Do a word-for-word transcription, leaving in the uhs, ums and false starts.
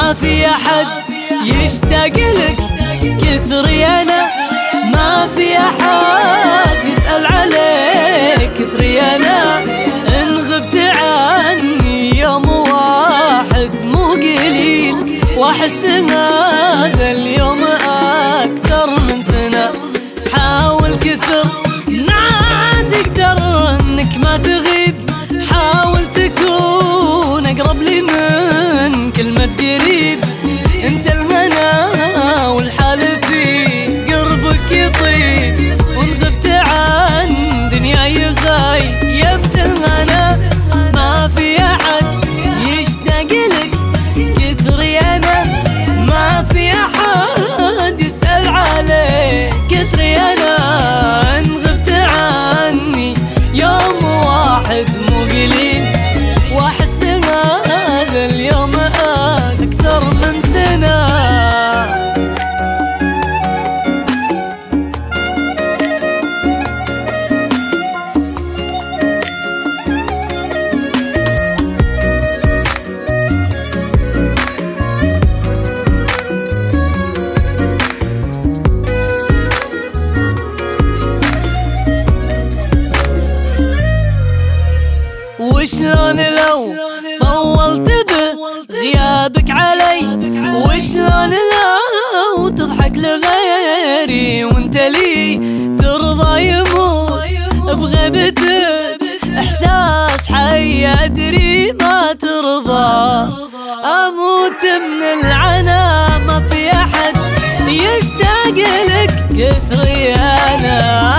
ما في أحد يشتاق لك كثري أنا، ما في أحد يسأل عليك كثري أنا. إن غبت عني يوم واحد مو قليل، وأحس هذا اليوم أكثر من سنة. حاول كثر ما تقدر إنك ما تغيب، حاول تكون أقرب لي من كلمة قريب. انت الهنا والحال في قربك يطيب، وان غبت عن دنياي غايبت الهنا. ما في أحد يشتاق لك كثري أنا، ما في أحد يسأل عليك كثري أنا. إن غبت عني يوم واحد مو قليل، وأحس هذا اليوم أكثر من سنة. وشلون لو طولت بغيابك علي، وشلون لو تضحك لغيري وانت لي ترضى يموت بغيبتك. احساس حي ادري ما ترضى، اموت من العنا. ما في احد يشتاق لك كثري انا،